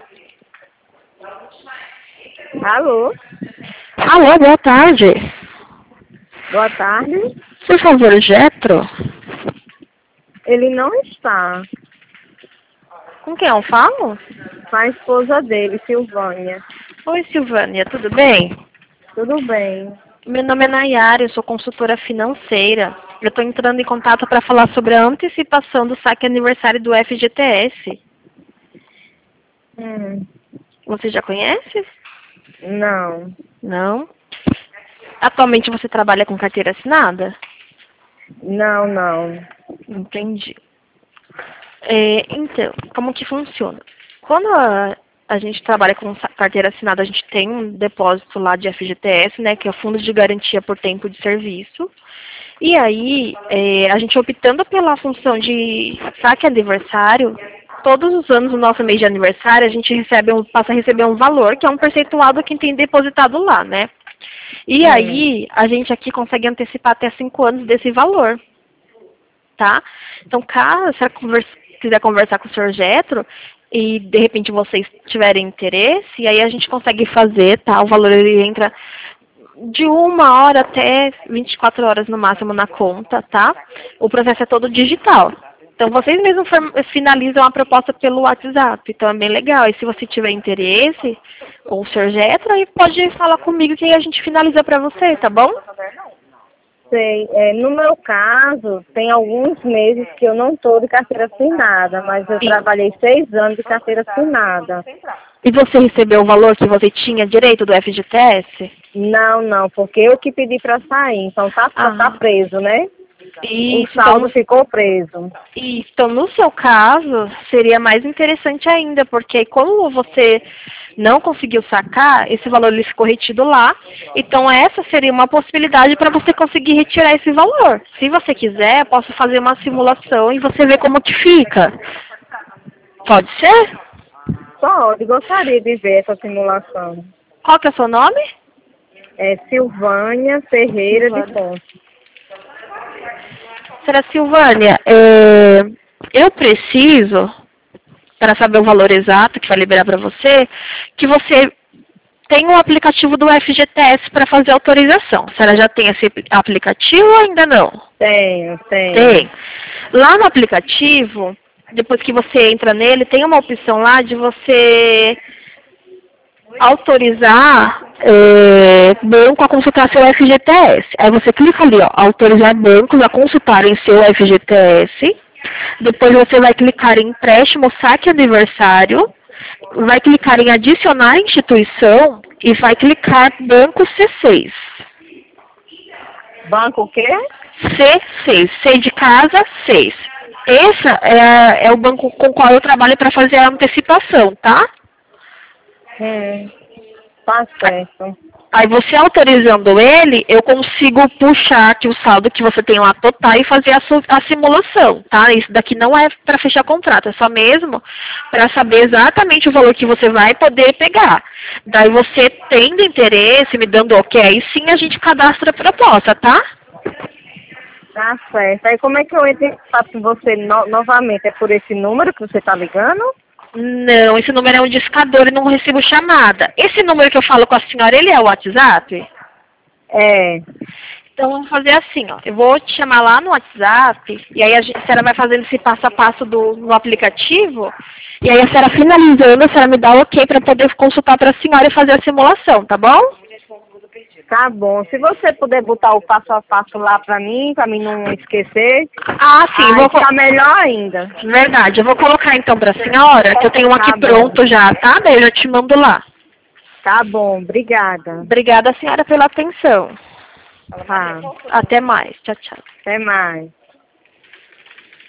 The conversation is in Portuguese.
Alô? Alô, boa tarde. Boa tarde. Por favor, Getro. Ele não está. Com quem eu falo? Com a esposa dele, Silvânia. Oi, Silvânia, tudo bem? Tudo bem. Meu nome é Nayara, eu sou consultora financeira. Eu estou entrando em contato para falar sobre a antecipação do saque aniversário do FGTS. Você já conhece? Não. Não? Atualmente você trabalha com carteira assinada? Não. Entendi. Então, como que funciona? Quando a gente trabalha com carteira assinada, a gente tem um depósito lá de FGTS, né, que é o Fundo de Garantia por Tempo de Serviço. E aí, a gente optando pela função de saque aniversário, todos os anos no nosso mês de aniversário, a gente passa a receber um valor, que é um percentual do que tem depositado lá, né? E aí, a gente aqui consegue antecipar até 5 anos desse valor, tá? Então, caso você quiser conversar com o Sr. Getro e, de repente, vocês tiverem interesse, aí a gente consegue fazer, tá? O valor, ele entra de 1 hora até 24 horas no máximo na conta, tá? O processo é todo digital. Então, vocês mesmos finalizam a proposta pelo WhatsApp. Então, é bem legal. E se você tiver interesse com o Sr. Getro, aí pode falar comigo que aí a gente finaliza para você, tá bom? Sei. No meu caso, tem alguns meses que eu não estou de carteira assinada, mas eu trabalhei 6 anos de carteira assinada. E você recebeu o valor que você tinha direito do FGTS? Não, porque eu que pedi para sair, então tá preso, né? Isso, O saldo ficou preso. Então, no seu caso, seria mais interessante ainda, porque como você não conseguiu sacar, esse valor ele ficou retido lá, então essa seria uma possibilidade para você conseguir retirar esse valor. Se você quiser, eu posso fazer uma simulação e você ver como que fica. Pode ser? Pode, gostaria de ver essa simulação. Qual que é o seu nome? É Silvânia Ferreira de Ponte. Senhora Silvânia, eu preciso, para saber o valor exato que vai liberar para você, que você tenha um aplicativo do FGTS para fazer autorização. A senhora já tem esse aplicativo ou ainda não? Tenho. Tem. Lá no aplicativo, depois que você entra nele, tem uma opção lá de você autorizar banco a consultar seu FGTS. Aí você clica ali, ó, autorizar bancos a consultarem seu FGTS. Depois você vai clicar em empréstimo saque aniversário, vai clicar em adicionar instituição e vai clicar banco C6. Banco o quê? C6, C de casa, 6. Esse é o banco com o qual eu trabalho para fazer a antecipação, tá? Tá certo. Aí você autorizando ele, eu consigo puxar aqui o saldo que você tem lá total e fazer a simulação, tá? Isso daqui não é para fechar contrato, é só mesmo para saber exatamente o valor que você vai poder pegar. Daí você tendo interesse, me dando ok, aí sim a gente cadastra a proposta, tá? Tá certo. Aí como é que eu entro em contato com você novamente? É por esse número que você tá ligando? Não, esse número é um discador e não recebo chamada. Esse número que eu falo com a senhora, ele é o WhatsApp? É. Então vamos fazer assim, ó. Eu vou te chamar lá no WhatsApp e aí a senhora vai fazendo esse passo a passo do aplicativo e aí a senhora finalizando, a senhora me dá o ok para poder consultar para a senhora e fazer a simulação, tá bom? Tá bom. Se você puder botar o passo a passo lá pra mim não esquecer. Sim. Vou ficar melhor ainda. Verdade. Eu vou colocar então para a senhora, que eu tenho um aqui pronto já, tá? Daí eu já te mando lá. Tá bom. Obrigada. Obrigada, senhora, pela atenção. Tá. Até mais. Tchau, tchau. Até mais.